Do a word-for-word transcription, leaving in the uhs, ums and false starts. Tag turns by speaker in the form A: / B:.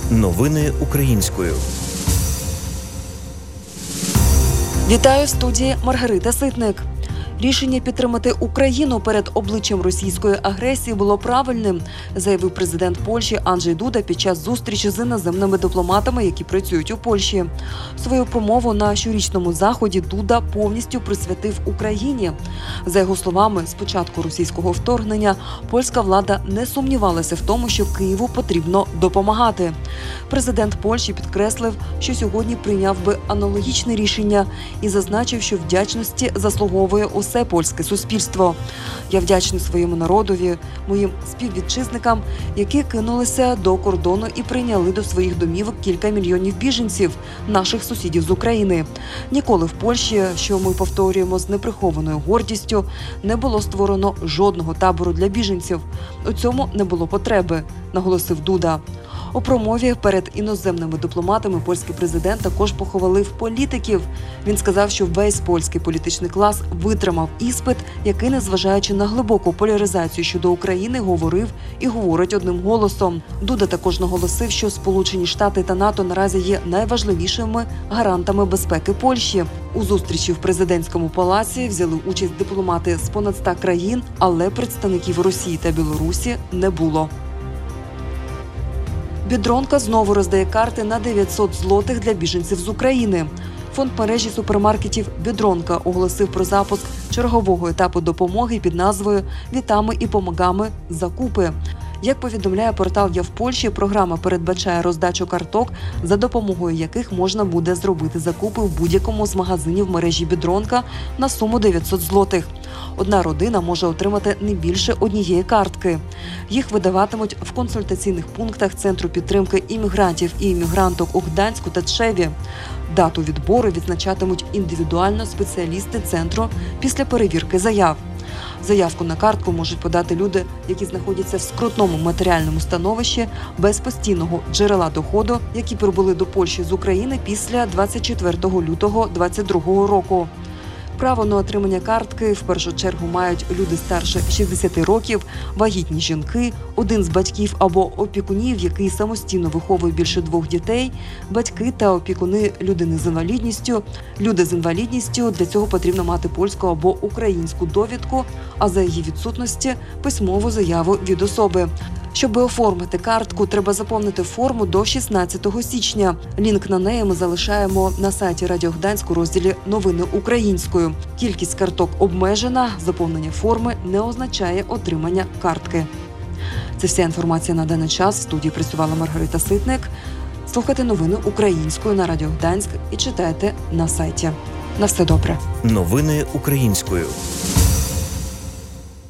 A: Новини українською.
B: Вітаю в студії Маргарита Ситник. Рішення підтримати Україну перед обличчям російської агресії було правильним, заявив президент Польщі Анджей Дуда під час зустрічі з іноземними дипломатами, які працюють у Польщі. Свою промову на щорічному заході Дуда повністю присвятив Україні. За його словами, з початку російського вторгнення польська влада не сумнівалася в тому, що Києву потрібно допомагати. Президент Польщі підкреслив, що сьогодні прийняв би аналогічне рішення і зазначив, що вдячності заслуговує усе Все польське суспільство. Я вдячний своєму народові, моїм співвітчизникам, які кинулися до кордону і прийняли до своїх домівок кілька мільйонів біженців, наших сусідів з України. Ніколи в Польщі, що ми повторюємо з неприхованою гордістю, не було створено жодного табору для біженців. У цьому не було потреби, наголосив Дуда. У промові перед іноземними дипломатами польський президент також похвалив політиків. Він сказав, що весь польський політичний клас витримав іспит, який, незважаючи на глибоку поляризацію щодо України, говорив і говорить одним голосом. Дуда також наголосив, що Сполучені Штати та НАТО наразі є найважливішими гарантами безпеки Польщі. У зустрічі в президентському палаці взяли участь дипломати з понад ста країн, але представників Росії та Білорусі не було. Бідронка знову роздає карти на дев'ятсот злотих для біженців з України. Фонд мережі супермаркетів «Бідронка» оголосив про запуск чергового етапу допомоги під назвою «Вітами і помагами. Закупи». Як повідомляє портал «Я в Польщі», програма передбачає роздачу карток, за допомогою яких можна буде зробити закупи в будь-якому з магазинів мережі «Бідронка» на суму дев'ятсот злотих. Одна родина може отримати не більше однієї картки. Їх видаватимуть в консультаційних пунктах Центру підтримки іммігрантів і іммігранток у Гданську та Тшеві. Дату відбору відзначатимуть індивідуально спеціалісти центру після перевірки заяв. Заявку на картку можуть подати люди, які знаходяться в скрутному матеріальному становищі, без постійного джерела доходу, які прибули до Польщі з України після двадцять четвертого лютого двадцять другого року. Право на отримання картки в першу чергу мають люди старше шістдесяти років, вагітні жінки, один з батьків або опікунів, який самостійно виховує більше двох дітей, батьки та опікуни людини з інвалідністю. Люди з інвалідністю для цього потрібно мати польську або українську довідку, а за її відсутності – письмову заяву від особи. Щоб оформити картку, треба заповнити форму до шістнадцятого січня. Лінк на неї ми залишаємо на сайті Радіо Гданськ у розділі «Новини українською». Кількість карток обмежена, заповнення форми не означає отримання картки. Це вся інформація на даний час. В студії працювала Маргарита Ситник. Слухайте новини українською на Радіо Гданськ і читайте на сайті. На все добре.
A: Новини українською.